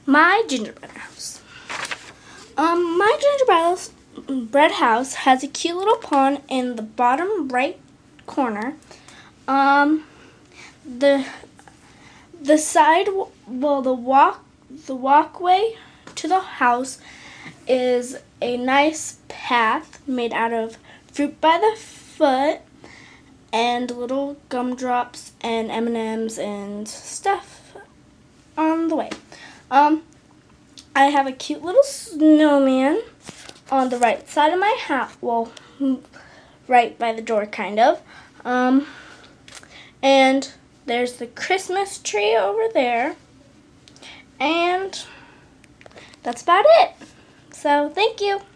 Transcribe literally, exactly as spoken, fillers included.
My gingerbread house. Um, my gingerbread house, bread house has a cute little pond in the bottom right corner. Um, the the side, well, the walk, the walkway to the house is a nice path made out of fruit by the foot and little gumdrops and M and M's and stuff on the way. Um, I have a cute little snowman on the right side of my house. Well, right by the door, kind of. Um, and there's the Christmas tree over there. And that's about it. So, thank you.